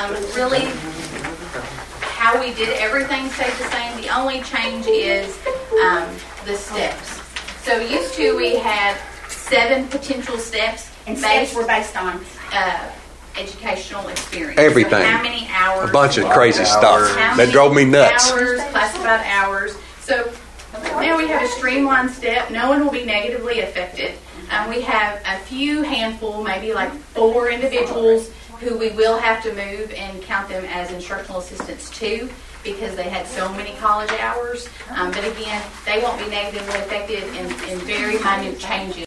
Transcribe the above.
Really, how we did everything stayed the same. The only change is the steps. So used to we had 7 potential steps, And steps were based on educational experience. Everything. So how many hours? A bunch of crazy stuff. How That many drove me nuts. Hours, classified hours. So now we have a streamlined step. No one will be negatively affected. We have a few handful, maybe like 4 individuals who we will have to move and count them as instructional assistants too, because they had so many college hours. But again, they won't be negatively affected in very minute changes.